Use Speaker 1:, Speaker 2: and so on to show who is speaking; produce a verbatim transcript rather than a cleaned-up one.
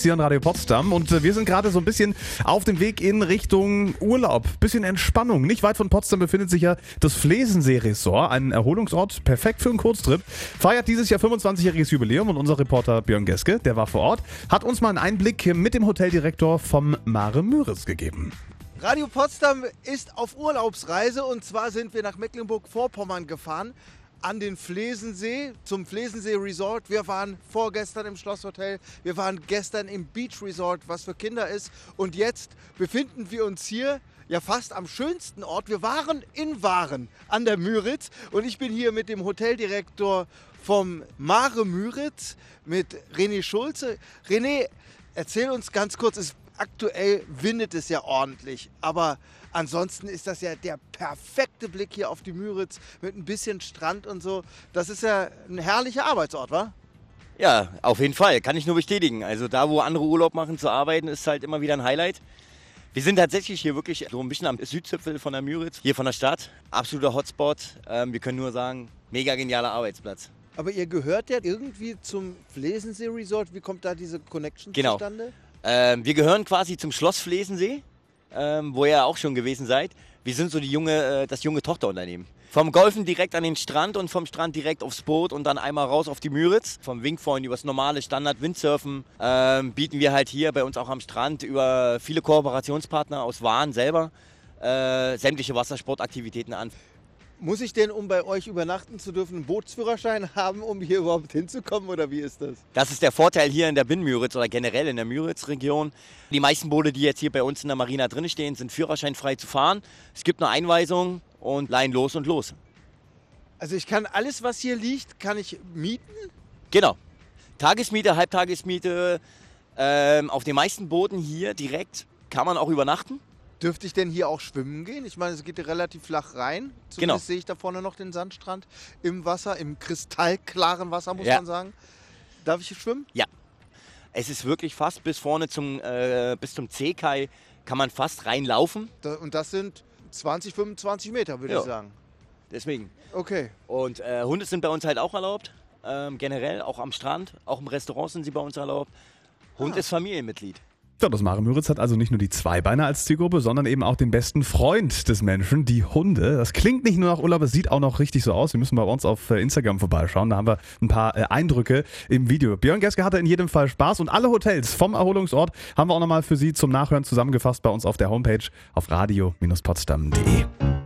Speaker 1: Hier an Radio Potsdam und wir sind gerade so ein bisschen auf dem Weg in Richtung Urlaub, bisschen Entspannung. Nicht weit von Potsdam befindet sich ja das Flesensee-Resort, ein Erholungsort, perfekt für einen Kurztrip. Feiert dieses Jahr fünfundzwanzigjähriges Jubiläum und unser Reporter Björn Geske, der war vor Ort, hat uns mal einen Einblick mit dem Hoteldirektor vom Mare Müritz gegeben.
Speaker 2: Radio Potsdam ist auf Urlaubsreise und zwar sind wir nach Mecklenburg-Vorpommern gefahren. An den Flesensee, zum Flesensee Resort. Wir waren vorgestern im Schlosshotel, wir waren gestern im Beach Resort, was für Kinder ist. Und jetzt befinden wir uns hier ja fast am schönsten Ort. Wir waren in Waren an der Müritz und ich bin hier mit dem Hoteldirektor vom Mare Müritz, mit René Schulze. René, erzähl uns ganz kurz, es, aktuell windet es ja ordentlich, aber ansonsten ist das ja der perfekte Blick hier auf die Müritz mit ein bisschen Strand und so. Das ist ja ein herrlicher Arbeitsort, wa?
Speaker 3: Ja, auf jeden Fall. Kann ich nur bestätigen. Also da, wo andere Urlaub machen, zu arbeiten, ist halt immer wieder ein Highlight. Wir sind tatsächlich hier wirklich so ein bisschen am Südzipfel von der Müritz, hier von der Stadt. Absoluter Hotspot. Ähm, wir können nur sagen, mega genialer Arbeitsplatz.
Speaker 2: Aber ihr gehört ja irgendwie zum Flesensee Resort. Wie kommt da diese Connection
Speaker 3: genau.
Speaker 2: zustande?
Speaker 3: Ähm, wir gehören quasi zum Schloss Flesensee. Ähm, wo ihr auch schon gewesen seid. Wir sind so die junge, äh, das junge Tochterunternehmen. Vom Golfen direkt an den Strand und vom Strand direkt aufs Boot und dann einmal raus auf die Müritz. Vom Wingfoil über das normale Standard-Windsurfen ähm, bieten wir halt hier bei uns auch am Strand über viele Kooperationspartner aus Waren selber äh, sämtliche Wassersportaktivitäten an.
Speaker 2: Muss ich denn, um bei euch übernachten zu dürfen, einen Bootsführerschein haben, um hier überhaupt hinzukommen oder wie ist das?
Speaker 3: Das ist der Vorteil hier in der Binnenmüritz oder generell in der Müritz-Region. Die meisten Boote, die jetzt hier bei uns in der Marina drin stehen, sind führerscheinfrei zu fahren. Es gibt eine Einweisung und leihen los und los.
Speaker 2: Also ich kann alles, was hier liegt, kann ich mieten?
Speaker 3: Genau. Tagesmiete, Halbtagesmiete. Ähm, auf den meisten Booten hier direkt kann man auch übernachten.
Speaker 2: Dürfte ich denn hier auch schwimmen gehen? Ich meine, es geht relativ flach rein. Zumindest
Speaker 3: genau.
Speaker 2: sehe ich da vorne noch den Sandstrand im Wasser, im kristallklaren Wasser, muss
Speaker 3: ja.
Speaker 2: man sagen. Darf ich hier schwimmen?
Speaker 3: Ja. Es ist wirklich fast bis vorne zum, äh, bis zum Seekai kann man fast reinlaufen.
Speaker 2: Da, und das sind zwanzig, fünfundzwanzig Meter, würde
Speaker 3: ja.
Speaker 2: ich sagen.
Speaker 3: Deswegen.
Speaker 2: Okay.
Speaker 3: Und äh, Hunde sind bei uns halt auch erlaubt. Ähm, generell, auch am Strand, auch im Restaurant sind sie bei uns erlaubt. Hund ah. ist Familienmitglied.
Speaker 1: Ja, das Mare Müritz hat also nicht nur die Zweibeiner als Zielgruppe, sondern eben auch den besten Freund des Menschen, die Hunde. Das klingt nicht nur nach Urlaub, es sieht auch noch richtig so aus. Wir müssen bei uns auf Instagram vorbeischauen, da haben wir ein paar äh, Eindrücke im Video. Björn Geske hatte in jedem Fall Spaß und alle Hotels vom Erholungsort haben wir auch nochmal für Sie zum Nachhören zusammengefasst bei uns auf der Homepage auf radio Bindestrich potsdam punkt de.